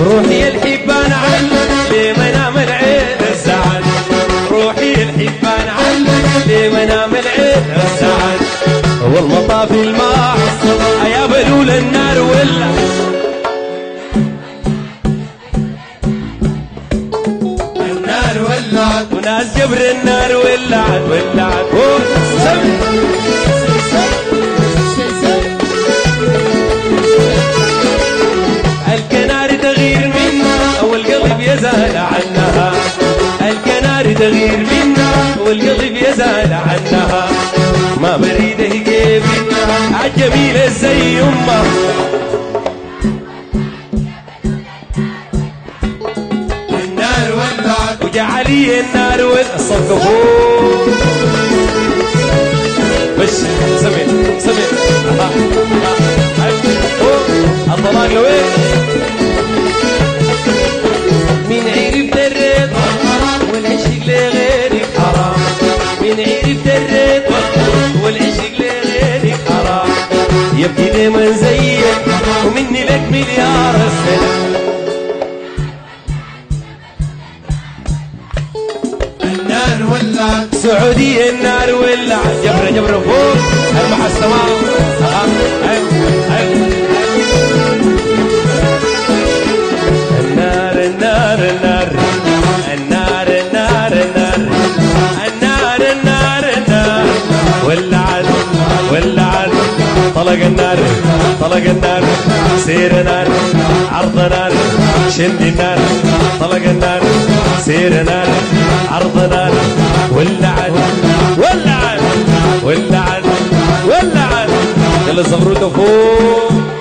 روحي الحبان علق لمنام العين السعد، روحي الحبان علق لمنام العين السعد. والمطاف الماء يا بلول النار ولا النار ولعت، وناس جبر النار ولعت ولعت. الكنار تغير منا والقلب يزال عنها، الكنار تغير منا والقلب يزال عنها. ما بريده كيفي عالجميلة زي يمه، النار ولعت وجعلي النار والصفقة فوق. بش سمع سمع الطلاق لوين؟ مين عرف دريت والعشق لغيرك حرام، مين عرف دريت والعشق لغيرك حرام. يبكي دايما زيك ومني لك مليار السلام. النار ولعت، سعودية النار ولعت. جبرة جبرة فوق المح السماء. النار النار النار النار النار النار النار النار النار ولعت ولعت. طلق النار طلق النار سير نار عرض نار شد النار. طلق النار سير نار عرض نار ولعت ولعت ولعت ولعت. يلا زمرود فوق.